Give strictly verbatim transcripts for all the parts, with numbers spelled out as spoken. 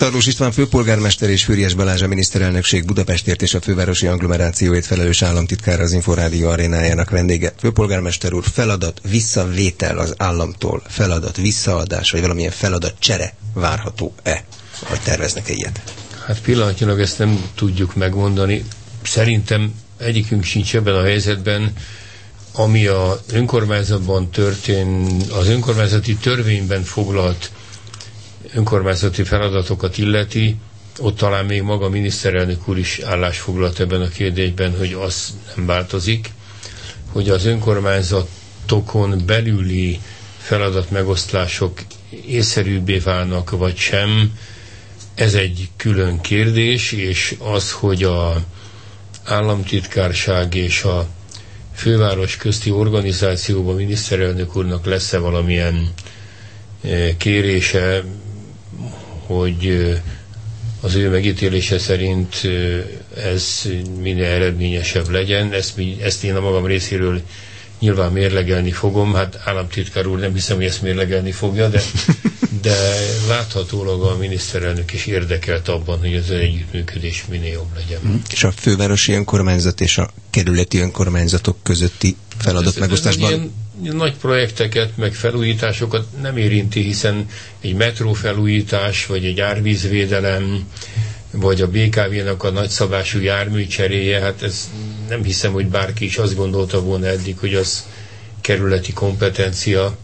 Tarlós István főpolgármester és Füriyes Balázs a miniszterelnökség Budapestért és a fővárosi agglomerációért felelős államtitkár az Inforádió arénájának vendége. Főpolgármester úr, feladat visszavétel az államtól, feladat visszaadás, vagy valamilyen feladat csere várható-e? Vagy terveznek-e ilyet? Hát pillanatnyilag ezt nem tudjuk megmondani. Szerintem egyikünk sincs ebben a helyzetben, ami az önkormányzatban történ, az önkormányzati törvényben foglalt önkormányzati feladatokat illeti, ott talán még maga a miniszterelnök úr is állásfoglalt ebben a kérdésben, hogy az nem változik, hogy az önkormányzatokon belüli feladatmegosztások észszerűbbé válnak, vagy sem, ez egy külön kérdés, és az, hogy a államtitkárság és a főváros közti organizációban miniszterelnök úrnak lesz-e valamilyen kérése, hogy az ő megítélése szerint ez minél eredményesebb legyen. Ezt, ezt én a magam részéről nyilván mérlegelni fogom. Hát államtitkár úr, nem hiszem, hogy ezt mérlegelni fogja, de, de láthatólag a miniszterelnök is érdekelt abban, hogy az együttműködés minél jobb legyen. És a fővárosi önkormányzat és a kerületi önkormányzatok közötti feladat megosztásban? Nagy projekteket, meg felújításokat nem érinti, hiszen egy metrófelújítás, vagy egy árvízvédelem, vagy a bé ká vé-nak a nagyszabású jármű cseréje, hát ez nem hiszem, hogy bárki is azt gondolta volna eddig, hogy az kerületi kompetencia.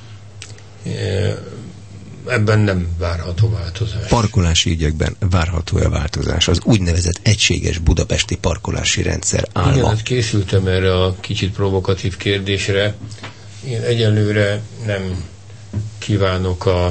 Ebben nem várható változás. Parkolási ügyekben várható-e változás? Az úgynevezett egységes budapesti parkolási rendszer álma. Igen, hát készültem erre a kicsit provokatív kérdésre. Én egyelőre nem kívánok a,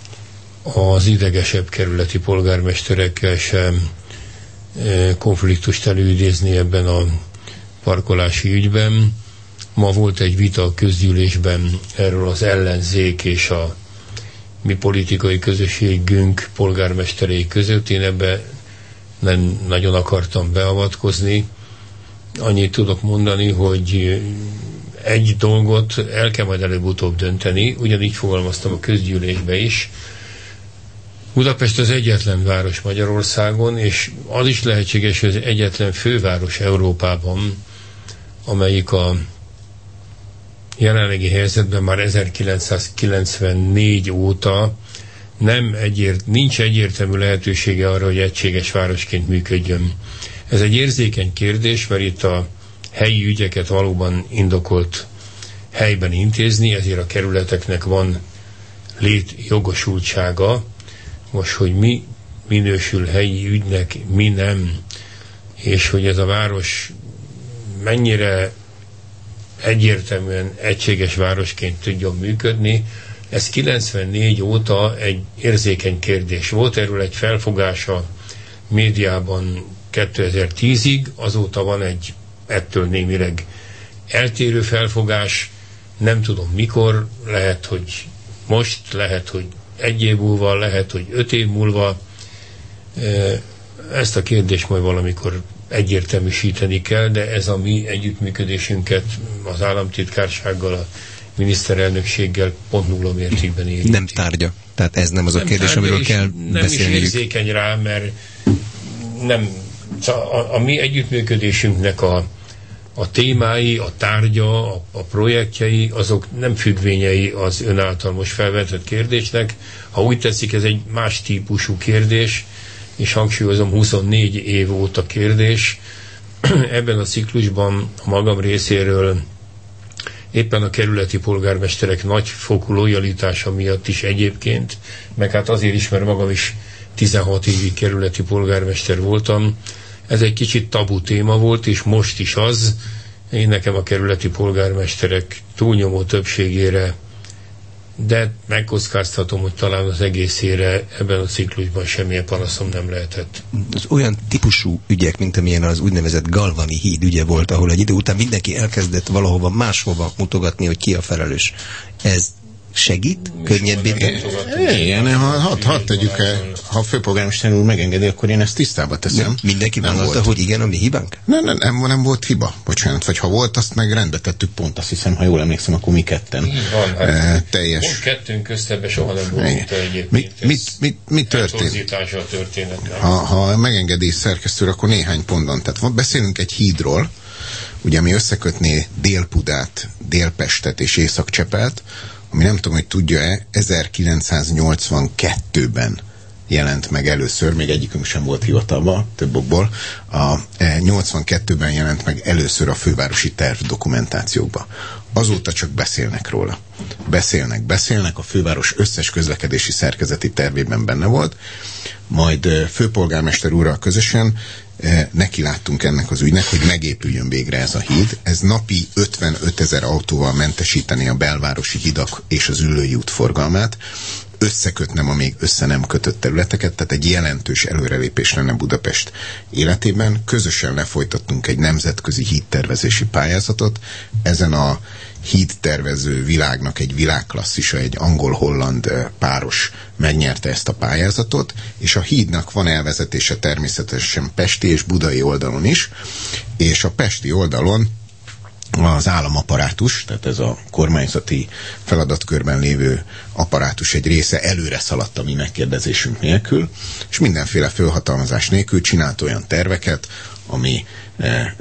az idegesebb kerületi polgármesterekkel sem e, konfliktust előidézni ebben a parkolási ügyben. Ma volt egy vita a közgyűlésben erről az ellenzék és a mi politikai közösségünk polgármesterei között. Én ebbe nem nagyon akartam beavatkozni. Annyit tudok mondani, hogy egy dolgot el kell majd előbb-utóbb dönteni, ugyanígy fogalmaztam a közgyűlésbe is. Budapest az egyetlen város Magyarországon, és az is lehetséges, hogy az egyetlen főváros Európában, amelyik a jelenlegi helyzetben már ezerkilencszázkilencvennégy óta nem egyért, nincs egyértelmű lehetősége arra, hogy egységes városként működjön. Ez egy érzékeny kérdés, mert itt a helyi ügyeket valóban indokolt helyben intézni, ezért a kerületeknek van létjogosultsága. Most, hogy mi minősül helyi ügynek, mi nem, és hogy ez a város mennyire egyértelműen egységes városként tudjon működni, ez kilencvennégy óta egy érzékeny kérdés volt, erről egy felfogás a médiában kétezer-tízig, azóta van egy ettől némileg eltérő felfogás, nem tudom mikor, lehet, hogy most, lehet, hogy egy év múlva, lehet, hogy öt év múlva. Ezt a kérdést majd valamikor egyértelműsíteni kell, de ez a mi együttműködésünket az államtitkársággal, a miniszterelnökséggel pont nulla mértékben érinti. Nem tárgya. Tehát ez nem az nem a kérdés, amiről kell beszélniük. Nem is érzékeny rá, mert nem, a, a mi együttműködésünknek a, a témái, a tárgya, a, a projektjei, azok nem függvényei az ön által most felvetett kérdésnek. Ha úgy tetszik, ez egy más típusú kérdés, és hangsúlyozom, huszonnégy év óta kérdés. Ebben a ciklusban a magam részéről éppen a kerületi polgármesterek nagyfokú lojalitása miatt is egyébként, meg hát azért is, mert magam is tizenhat évig kerületi polgármester voltam. Ez egy kicsit tabu téma volt, és most is az. Én nekem a kerületi polgármesterek túlnyomó többségére, de megkockáztatom, hogy talán az egészére ebben a ciklusban semmilyen panaszom nem lehetett. Az olyan típusú ügyek, mint amilyen az úgynevezett Galvani híd ügye volt, ahol egy idő után mindenki elkezdett valahova máshova mutogatni, hogy ki a felelős. Ez segít? Könnyebbé? Igen, ha, ha, ha tegyük el, ha a főpolgármester úr megengedi, akkor én ezt tisztába teszem. Nem, mindenki vállalta, hogy igen, a mi hibánk? Nem, nem, nem, nem volt hiba, bocsánat, vagy ha volt, azt meg rendbe tettük pont, azt hiszem, ha jól emlékszem, akkor mi ketten. Így van, hát e, teljes. Most kettőnk köztebben soha nem volt egyébként. Mi, mit, mit, mit történt? A történetnek. Ha, ha megengedi szerkesztő, akkor néhány pontban. Tehát beszélünk egy hídról, ugye, ami összekötné Dél-Budát, Dél-Pestet és Észak-Csepelt, ami nem tudom, hogy tudja-e, ezerkilencszáznyolcvankettőben jelent meg először, még egyikünk sem volt hivatalban, több okból, a nyolcvankettőben jelent meg először a fővárosi terv dokumentációkba. Azóta csak beszélnek róla. Beszélnek, beszélnek, a főváros összes közlekedési szerkezeti tervében benne volt, majd főpolgármester úrral közösen neki láttunk ennek az ügynek, hogy megépüljön végre ez a híd. Ez napi ötvenötezer autóval mentesíteni a belvárosi hidak és az Üllői út forgalmát, összekötnem a még össze nem kötött területeket, tehát egy jelentős előrelépés lenne Budapest életében. Közösen lefolytattunk egy nemzetközi hídtervezési pályázatot. Ezen a hídtervező világnak egy világklasszisa, egy angol-holland páros megnyerte ezt a pályázatot, és a hídnak van elvezetése természetesen pesti és budai oldalon is, és a pesti oldalon az államaparátus, tehát ez a kormányzati feladatkörben lévő apparátus egy része előre szaladt a mi megkérdezésünk nélkül, és mindenféle fölhatalmazás nélkül csinált olyan terveket, ami e, e,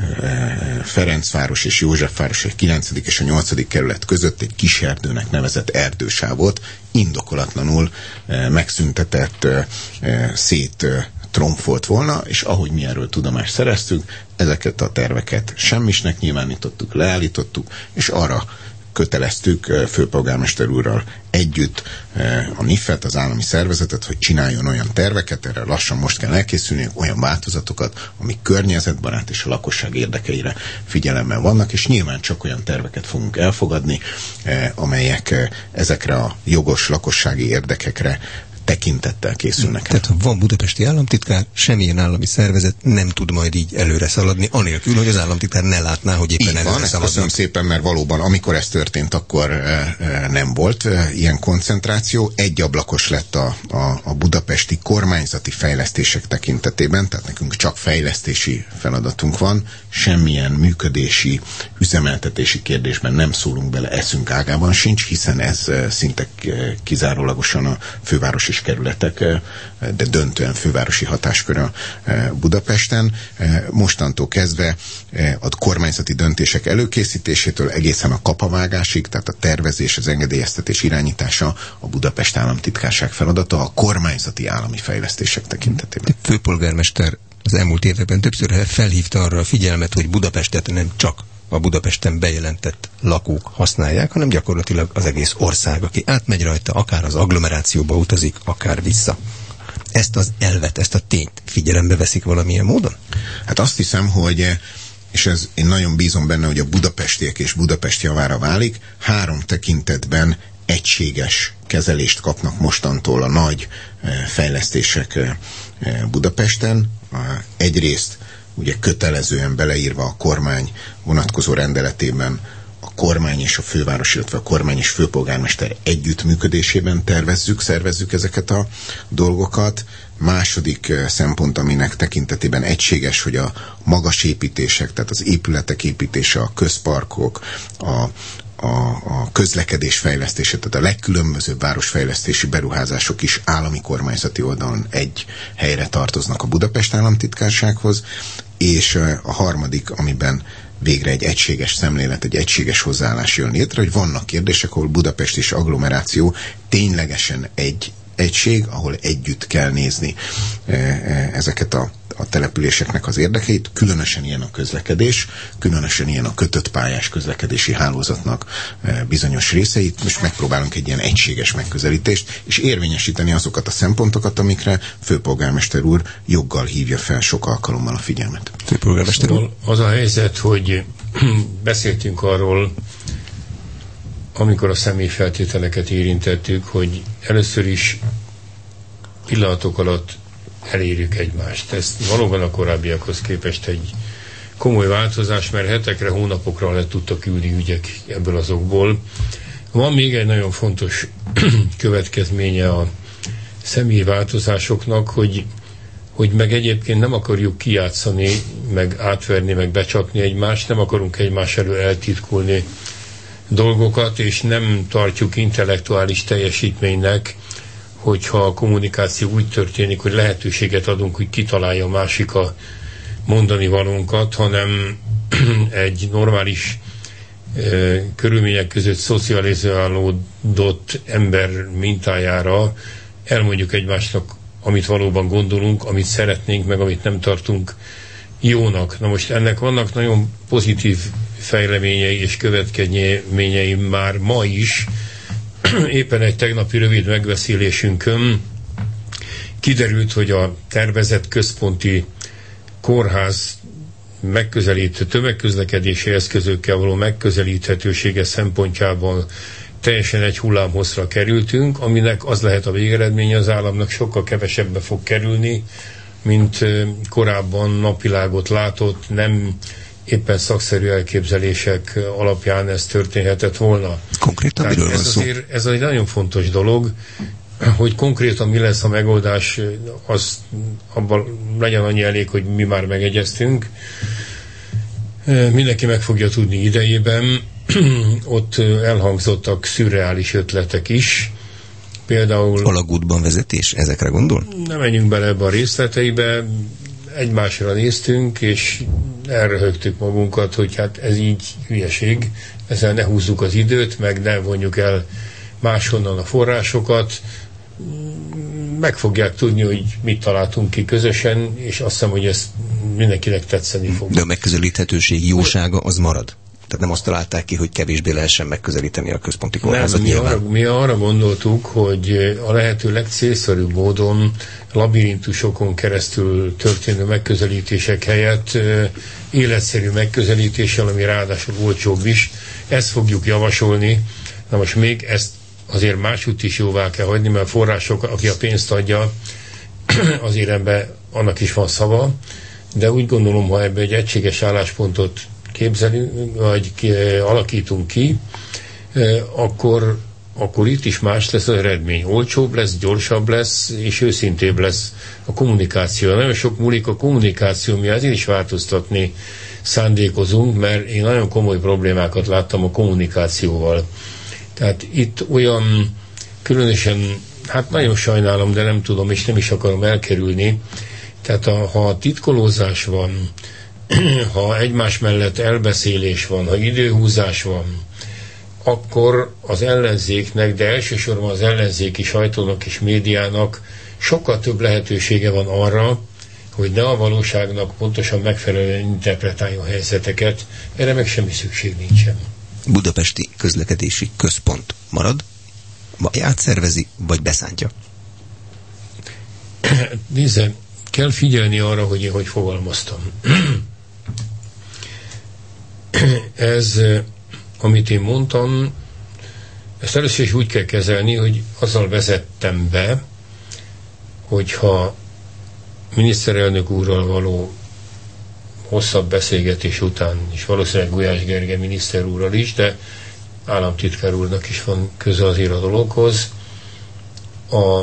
Ferencváros és Józsefváros, a kilencedik és a nyolcadik kerület között egy kiserdőnek nevezett erdősávot indokolatlanul e, megszüntetett, e, e, szét e, tromfolt volna, és ahogy mi erről tudomást szereztük, ezeket a terveket semmisnek nyilvánítottuk, leállítottuk, és arra köteleztük főpolgármester úrral együtt a nifet, az állami szervezetet, hogy csináljon olyan terveket, erre lassan most kell elkészülni, olyan változatokat, amik környezetbarát és a lakosság érdekeire figyelemmel vannak, és nyilván csak olyan terveket fogunk elfogadni, amelyek ezekre a jogos lakossági érdekekre tekintettel készülnek. Tehát ha van budapesti államtitkár, semmilyen állami szervezet nem tud majd így előre szaladni, anélkül, hogy az államtitkár ne látná, hogy éppen így előre van, szaladnak. Köszönöm szépen, mert valóban amikor ez történt, akkor e, e, nem volt e, ilyen koncentráció. Egyablakos lett a, a, a budapesti kormányzati fejlesztések tekintetében, tehát nekünk csak fejlesztési feladatunk van, semmilyen működési, üzemeltetési kérdésben nem szólunk bele, eszünk ágában sincs, hiszen ez e, szinte kizárólagosan a fővárosi kerületek, de döntően fővárosi hatáskör a Budapesten. Mostantól kezdve a kormányzati döntések előkészítésétől egészen a kapavágásig, tehát a tervezés, az engedélyeztetés irányítása a Budapest államtitkárság feladata a kormányzati állami fejlesztések tekintetében. A főpolgármester az elmúlt években többször felhívta arra a figyelmet, hogy Budapestet nem csak a Budapesten bejelentett lakók használják, hanem gyakorlatilag az egész ország, aki átmegy rajta, akár az agglomerációba utazik, akár vissza. Ezt az elvet, ezt a tényt figyelembe veszik valamilyen módon? Hát azt hiszem, hogy, és ez, én nagyon bízom benne, hogy a budapestiek és Budapest javára válik, három tekintetben egységes kezelést kapnak mostantól a nagy fejlesztések Budapesten. Egyrészt ugye kötelezően beleírva a kormány vonatkozó rendeletében a kormány és a főváros, illetve a kormány és főpolgármester együttműködésében tervezzük, szervezzük ezeket a dolgokat. Második szempont, aminek tekintetében egységes, hogy a magas építések, tehát az épületek építése, a közparkok, a A, a közlekedés fejlesztése, tehát a legkülönbözőbb városfejlesztési beruházások is állami kormányzati oldalon egy helyre tartoznak a Budapest államtitkársághoz, és a harmadik, amiben végre egy egységes szemlélet, egy egységes hozzáállás jön létre, hogy vannak kérdések, ahol Budapest és agglomeráció ténylegesen egy egység, ahol együtt kell nézni ezeket a, a településeknek az érdekeit, különösen ilyen a közlekedés, különösen ilyen a kötött pályás közlekedési hálózatnak bizonyos részeit. Most megpróbálunk egy ilyen egységes megközelítést, és érvényesíteni azokat a szempontokat, amikre főpolgármester úr joggal hívja fel sok alkalommal a figyelmet. Főpolgármester úr? Szóval az a helyzet, hogy beszéltünk arról, amikor a személyfeltételeket érintettük, hogy először is pillanatok alatt elérjük egymást. Ez valóban a korábbiakhoz képest egy komoly változás, mert hetekre, hónapokra le tudtak ülni ügyek ebből azokból. Van még egy nagyon fontos következménye a személyi változásoknak, hogy, hogy meg egyébként nem akarjuk kijátszani, meg átverni, meg becsapni egymást, nem akarunk egymás elől eltitkolni dolgokat, és nem tartjuk intellektuális teljesítménynek, hogyha a kommunikáció úgy történik, hogy lehetőséget adunk, hogy kitalálja a másik a mondani valónkat, hanem egy normális e, körülmények között szocializálódott ember mintájára elmondjuk egymásnak, amit valóban gondolunk, amit szeretnénk, meg amit nem tartunk jónak. Na most ennek vannak nagyon pozitív fejleményei és következményei már ma is. Éppen egy tegnapi rövid megbeszélésünkön kiderült, hogy a tervezett központi kórház megközelítő tömegközlekedési eszközökkel való megközelíthetősége szempontjából teljesen egy hullámhosszra kerültünk, aminek az lehet a végeredménye, az államnak sokkal kevesebbe fog kerülni, mint korábban napvilágot látott, nem éppen szakszerű elképzelések alapján ez történhetett volna. Konkrétan miről van szó? Azért, ez egy nagyon fontos dolog, hogy konkrétan mi lesz a megoldás, az abban legyen annyi elég, hogy mi már megegyeztünk. Mindenki meg fogja tudni idejében. Ott elhangzottak szürreális ötletek is. Például... Alagútban vezetés, ezekre gondol? Nem menjünk bele ebbe a részleteibe. Egymásra néztünk, és elröhögtük magunkat, hogy hát ez így hülyeség, ezzel ne húzzuk az időt, meg ne vonjuk el máshonnan a forrásokat. Meg fogják tudni, hogy mit találtunk ki közösen, és azt hiszem, hogy ez mindenkinek tetszeni fog. De a megközelíthetőség jósága az marad? Tehát nem azt találták ki, hogy kevésbé lehessen megközelíteni a központi kórházat? Nem, mi arra, mi arra gondoltuk, hogy a lehető legcélszerűbb módon labirintusokon keresztül történő megközelítések helyett életszerű megközelítéssel, ami ráadásul olcsóbb is, ezt fogjuk javasolni. Na most még ezt azért másút is jóvá kell hagyni, mert a források, aki a pénzt adja, azért ebben annak is van szava, de úgy gondolom, ha ebbe egy egységes álláspontot képzelünk, vagy ki, alakítunk ki, akkor, akkor itt is más lesz az eredmény. Olcsóbb lesz, gyorsabb lesz, és őszintébb lesz a kommunikáció. Nagyon sok múlik a kommunikáció, mi azért is változtatni szándékozunk, mert én nagyon komoly problémákat láttam a kommunikációval. Tehát itt olyan különösen, hát nagyon sajnálom, de nem tudom, és nem is akarom elkerülni. Tehát a, ha a titkolózás van, ha egymás mellett elbeszélés van, ha időhúzás van, akkor az ellenzéknek, de elsősorban az ellenzéki sajtónak és médiának sokkal több lehetősége van arra, hogy ne a valóságnak pontosan megfelelően interpretáljon a helyzeteket. Erre meg semmi szükség nincsen. Budapesti Közlekedési Központ marad, vagy átszervezi, vagy beszántja? Nézze, kell figyelni arra, hogy én hogy fogalmaztam. Ez, amit én mondtam, ezt először is úgy kell kezelni, hogy azzal vezettem be, hogyha miniszterelnök úrral való hosszabb beszélgetés után, és valószínűleg Gulyás Gergely miniszter úrral is, de államtitkár úrnak is van köze azért a dologhoz, a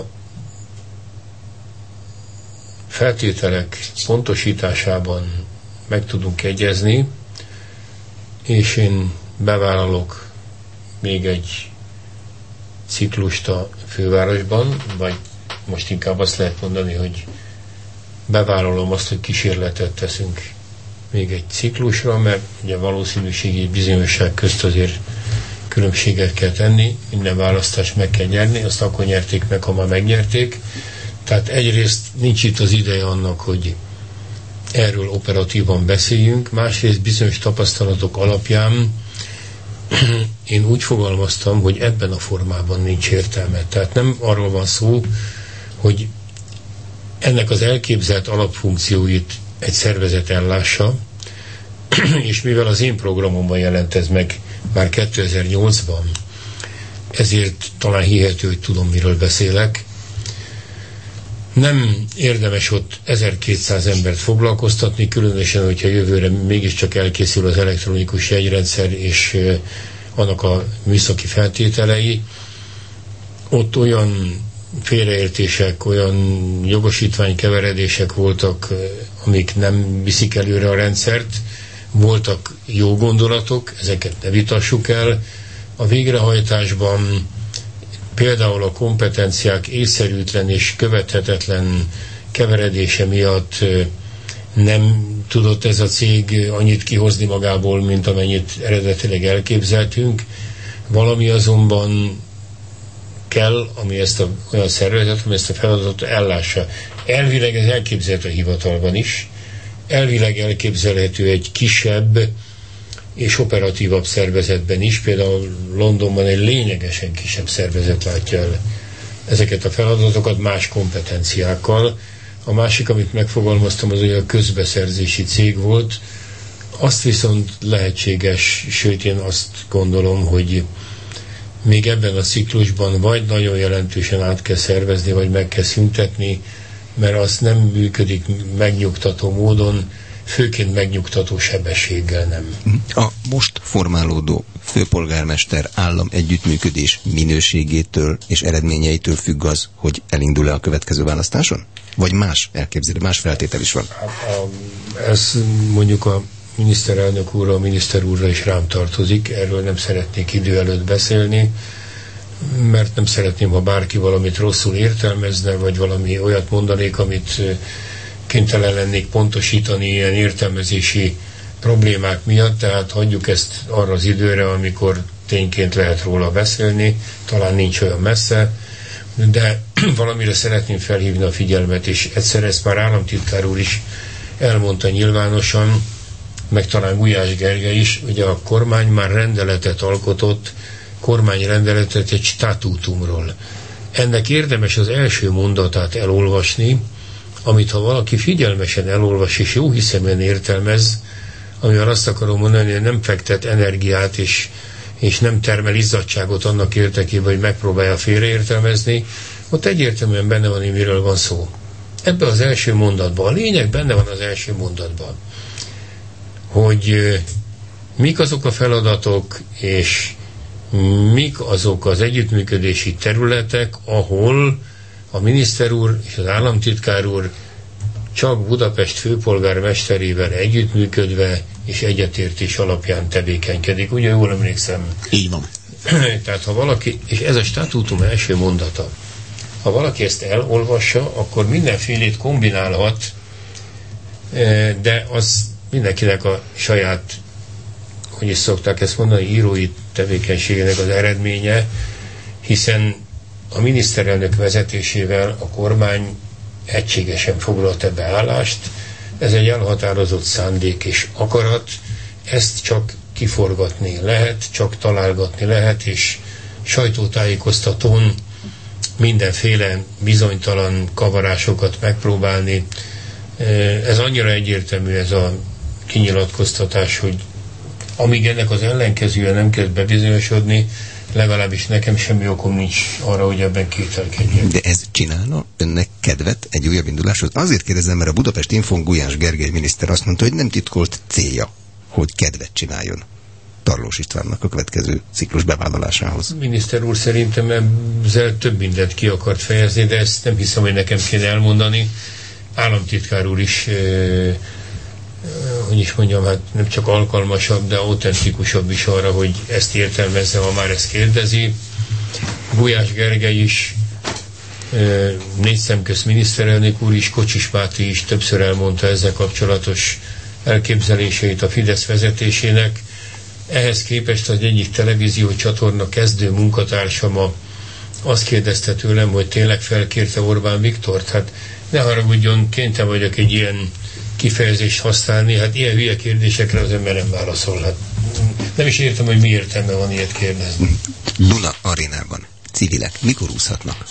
feltételek pontosításában meg tudunk egyezni, és én bevállalok még egy ciklust a fővárosban, vagy most inkább azt lehet mondani, hogy bevállalom azt, hogy kísérletet teszünk még egy ciklusra, mert ugye valószínűségi bizonyosság közt azért különbséget kell tenni, minden választást meg kell nyerni, azt akkor nyerték meg, ha már megnyerték. Tehát egyrészt nincs itt az ideje annak, hogy erről operatívan beszéljünk, másrészt bizonyos tapasztalatok alapján én úgy fogalmaztam, hogy ebben a formában nincs értelme. Tehát nem arról van szó, hogy ennek az elképzelt alapfunkcióit egy szervezet ellássa, és mivel az én programomban jelent ez meg már kétezer-nyolcban, ezért talán hihető, hogy tudom, miről beszélek. Nem érdemes ott ezerkétszáz embert foglalkoztatni, különösen, hogyha jövőre mégiscsak elkészül az elektronikus jegyrendszer, és annak a műszaki feltételei. Ott olyan félreértések, olyan jogosítványkeveredések voltak, amik nem viszik előre a rendszert. Voltak jó gondolatok, ezeket ne vitassuk el. A végrehajtásban például a kompetenciák észszerűtlen és követhetetlen keveredése miatt nem tudott ez a cég annyit kihozni magából, mint amennyit eredetileg elképzeltünk. Valami azonban kell, ami ezt a, olyan szervezet, ami ezt a feladatot ellássa. Elvileg ez elképzelhető a hivatalban is, elvileg elképzelhető egy kisebb és operatívabb szervezetben is, például Londonban egy lényegesen kisebb szervezet látja el ezeket a feladatokat más kompetenciákkal. A másik, amit megfogalmaztam, az hogy a közbeszerzési cég volt. Azt viszont lehetséges, sőt én azt gondolom, hogy még ebben a ciklusban vagy nagyon jelentősen át kell szervezni, vagy meg kell szüntetni, mert az nem működik megnyugtató módon, főként megnyugtató sebességgel nem. A most formálódó főpolgármester állam együttműködés minőségétől és eredményeitől függ az, hogy elindul-e a következő választáson? Vagy más elképzelő, más feltétel is van? Hát a, ez mondjuk a miniszterelnök úrra, a miniszter úrra is rám tartozik, erről nem szeretnék idő előtt beszélni, mert nem szeretném, ha bárki valamit rosszul értelmezne, vagy valami olyat mondanék, amit kénytelen lennék pontosítani ilyen értelmezési problémák miatt, tehát hagyjuk ezt arra az időre, amikor tényként lehet róla beszélni, talán nincs olyan messze, de valamire szeretném felhívni a figyelmet, és egyszer ezt már államtitkár úr is elmondta nyilvánosan, meg talán Gulyás Gergely is, ugye a kormány már rendeletet alkotott, kormányrendeletet egy statútumról. Ennek érdemes az első mondatát elolvasni, amit ha valaki figyelmesen elolvas és jó hiszeműen értelmez, amivel azt akarom mondani, hogy nem fektet energiát és, és nem termel izzadságot annak érdekében, hogy megpróbálja félreértelmezni, ott egyértelműen benne van, hogy miről van szó. Ebben az első mondatban, a lényeg benne van az első mondatban, hogy mik azok a feladatok, és mik azok az együttműködési területek, ahol a miniszter úr és az államtitkár úr csak Budapest főpolgármesterével együttműködve és egyetértés alapján tevékenykedik. Ugye jól emlékszem? Így van. Tehát ha valaki, és ez a statútum első mondata, ha valaki ezt elolvassa, akkor mindenfélét kombinálhat, de az mindenkinek a saját, hogy is szokták ezt mondani, írói tevékenységének az eredménye, hiszen a miniszterelnök vezetésével a kormány egységesen foglalt ebbe állást. Ez egy elhatározott szándék és akarat, ezt csak kiforgatni lehet, csak találgatni lehet, és sajtótájékoztatón mindenféle bizonytalan kavarásokat megpróbálni. Ez annyira egyértelmű ez a kinyilatkoztatás, hogy amíg ennek az ellenkezője nem kezd bebizonyosodni, legalábbis nekem semmi okom nincs arra, hogy ebben kételkedjek. De ez csinálna önnek kedvet egy újabb induláshoz? Azért kérdezem, mert a Budapest Infón Gulyás Gergely miniszter azt mondta, hogy nem titkolt célja, hogy kedvet csináljon Tarlós Istvánnak a következő ciklus bevállalásához. A miniszter úr szerintem ezzel több mindent ki akart fejezni, de ezt nem hiszem, hogy nekem kéne elmondani. Államtitkár úr is euh, hogy is mondjam, hát nem csak alkalmasabb, de autentikusabb is arra, hogy ezt értelmezze, ha már ezt kérdezi. Gulyás Gergely is, négy szemközt miniszterelnök úr is, Kocsis Máté is többször elmondta ezzel kapcsolatos elképzeléseit a Fidesz vezetésének. Ehhez képest az egyik televízió csatorna kezdő munkatársama azt kérdezte tőlem, hogy tényleg felkérte Orbán Viktort. Hát ne haragudjon, kénytelen vagyok egy ilyen kifejezést használni, hát ilyen hülye kérdésekre az ember nem válaszol. Hát nem is értem, hogy mi értelme van ilyet kérdezni. Duna Arénában civilek mikor úszhatnak?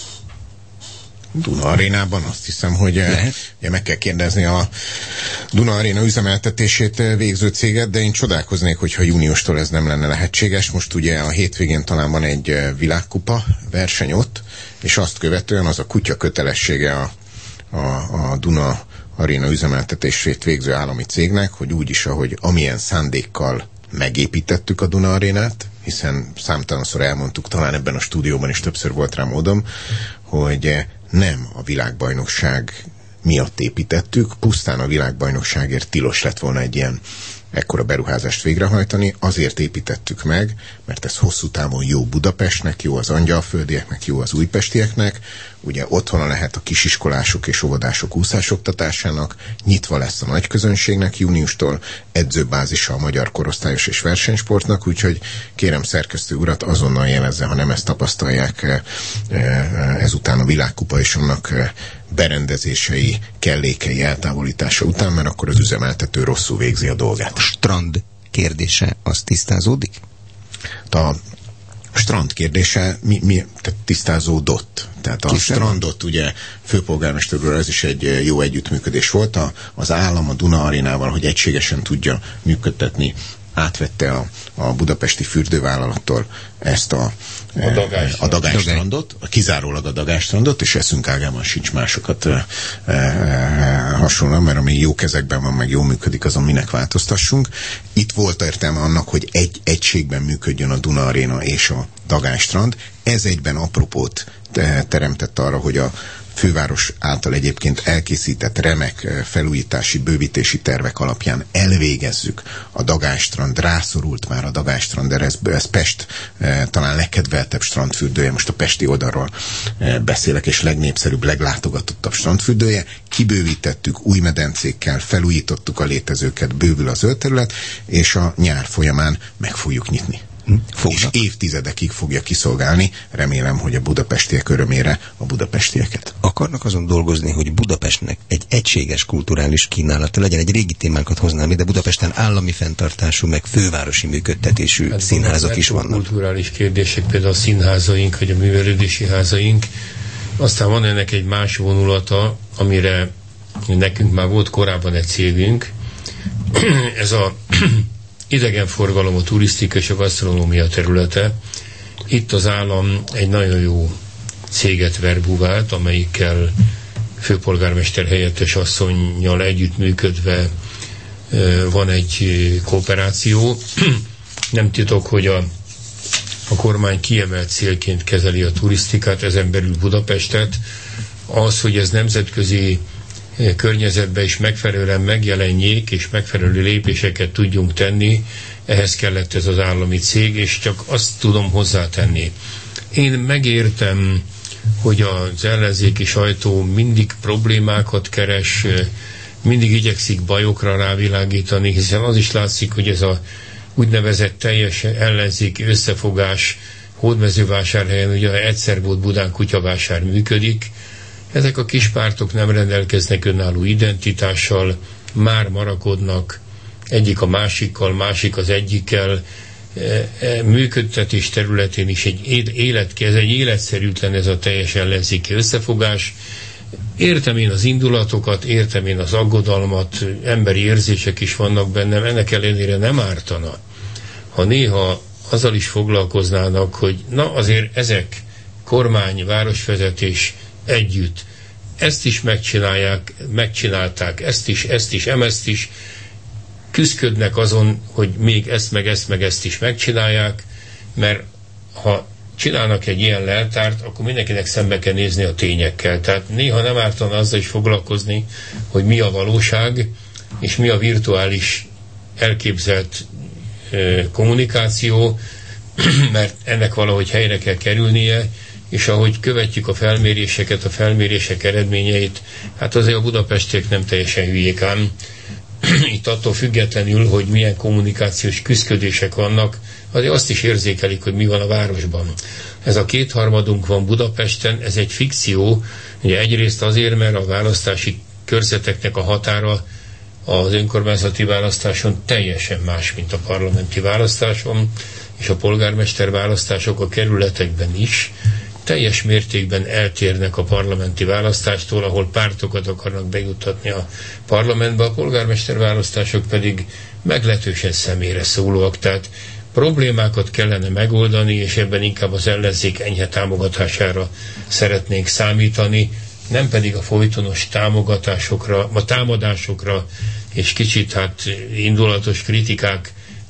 Duna Arénában azt hiszem, hogy ugye meg kell kérdezni a Duna Aréna üzemeltetését végző céget, de én csodálkoznék, hogyha júniustól ez nem lenne lehetséges. Most ugye a hétvégén talán van egy világkupa verseny ott, és azt követően az a kutya kötelessége a, a, a Duna Aréna üzemeltetését végző állami cégnek, hogy úgyis, ahogy amilyen szándékkal megépítettük a Duna Arénát, hiszen számtalanszor elmondtuk, talán ebben a stúdióban is többször volt rá módom, hogy nem a világbajnokság miatt építettük, pusztán a világbajnokságért tilos lett volna egy ilyen ekkora beruházást végrehajtani, azért építettük meg, mert ez hosszú távon jó Budapestnek, jó az angyalföldieknek, jó az újpestieknek, ugye otthona lehet a kisiskolások és óvodások úszásoktatásának, nyitva lesz a nagy közönségnek júniustól, edzőbázisa a magyar korosztályos és versenysportnak, úgyhogy kérem szerkesztő urat, azonnal jelezze, ha nem ezt tapasztalják ezután a világkupa és annak berendezései, kellékei eltávolítása után, mert akkor az üzemeltető rosszul végzi a dolgát. A strand kérdése, az tisztázódik? A strand kérdése mi, mi, tehát tisztázódott. Tehát a Kisebb. strandot ugye főpolgármesterről ez is egy jó együttműködés volt. A, az állam a Duna Arénával, hogy egységesen tudja működtetni, átvette a, a budapesti fürdővállalattól ezt a, a Dagás, a Dagásstrandot, a kizárólag a Dagásstrandot, és eszünk ágában sincs másokat e, e, hasonlóan, mert ami jó kezekben van, meg jól működik, azon minek változtassunk. Itt volt értelme annak, hogy egy egységben működjön a Duna Aréna és a Dagásstrand. Ez egyben apropót teremtett arra, hogy a főváros által egyébként elkészített remek felújítási, bővítési tervek alapján elvégezzük a Dagásstrand, rászorult már a Dagásstrand, de ez, ez Pest e, talán legkedveltebb strandfürdője, most a pesti oldalról e, beszélek, és legnépszerűbb, leglátogatottabb strandfürdője, kibővítettük új medencékkel, felújítottuk a létezőket, bővül a zöld terület, és a nyár folyamán meg fogjuk nyitni. Fognak. És évtizedekig fogja kiszolgálni, remélem, hogy a budapestiek örömére a budapestieket. Akarnak azon dolgozni, hogy Budapestnek egy egységes kulturális kínálata legyen, egy régi témánkat hoznám ide, Budapesten állami fenntartású, meg fővárosi működtetésű hát színházak is vannak. Kulturális kérdések, például a színházaink, vagy a művelődési házaink, aztán van ennek egy más vonulata, amire nekünk már volt korábban egy cégünk, ez a idegenforgalom, a turisztika és a gasztronómia területe. Itt az állam egy nagyon jó céget verbuvált, amelyikkel főpolgármester helyettes asszonnyal együttműködve van egy kooperáció. Nem titok, hogy a, a kormány kiemelt célként kezeli a turisztikát, ezen belül Budapestet. Az, hogy ez nemzetközi környezetben is megfelelően megjelenjék, és megfelelő lépéseket tudjunk tenni, ehhez kellett ez az állami cég, és csak azt tudom hozzátenni. Én megértem, hogy az ellenzéki sajtó mindig problémákat keres, mindig igyekszik bajokra rávilágítani, hiszen az is látszik, hogy ez a úgynevezett teljes ellenzéki összefogás Hódmezővásárhelyen, ugye egyszer volt Budán kutyavásár működik. Ezek a kis pártok nem rendelkeznek önálló identitással, már marakodnak egyik a másikkal, másik az egyikkel. Működtetés területén is egy élet, ez egy életszerűtlen ez a teljes ellenzéki összefogás. Értem én az indulatokat, értem én az aggodalmat, emberi érzések is vannak bennem, ennek ellenére nem ártana, ha néha azzal is foglalkoznának, hogy na azért ezek kormány, városvezetés együtt ezt is megcsinálják, megcsinálták, ezt is, ezt is, emezt is, küszködnek azon, hogy még ezt, meg ezt, meg ezt is megcsinálják, mert ha csinálnak egy ilyen leltárt, akkor mindenkinek szembe kell nézni a tényekkel. Tehát néha nem ártana azzal is foglalkozni, hogy mi a valóság, és mi a virtuális elképzelt e, kommunikáció, mert ennek valahogy helyre kell kerülnie, és ahogy követjük a felméréseket, a felmérések eredményeit, hát azért a budapestiek nem teljesen hülyék ám. Itt attól függetlenül, hogy milyen kommunikációs küszködések vannak, azért azt is érzékelik, hogy mi van a városban. Ez a kétharmadunk van Budapesten, ez egy fikció, ugye egyrészt azért, mert a választási körzeteknek a határa az önkormányzati választáson teljesen más, mint a parlamenti választáson, és a polgármester választások a kerületekben is teljes mértékben eltérnek a parlamenti választástól, ahol pártokat akarnak bejuttatni a parlamentbe, a polgármester választások pedig meglehetősen személyre szólóak, tehát problémákat kellene megoldani, és ebben inkább az ellenzék enyhe támogatására szeretnénk számítani, nem pedig a folytonos támogatásokra, a támadásokra, és kicsit hát indulatos kritikák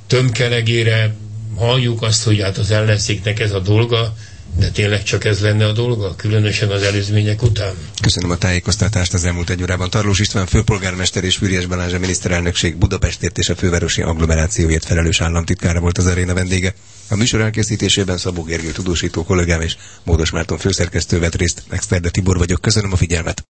tömkelegére halljuk azt, hogy hát az ellenzéknek ez a dolga, de tényleg csak ez lenne a dolga, különösen az előzmények után. Köszönöm a tájékoztatást az elmúlt egy órában. Tarlós István főpolgármester és Füriyes Balázs a miniszterelnökség Budapestért és a fővárosi agglomerációért felelős államtitkára volt az aréna vendége. A műsor elkészítésében Szabó Gergő tudósító kollégám és Módos Márton főszerkesztő vett részt. Exterde Tibor vagyok. Köszönöm a figyelmet.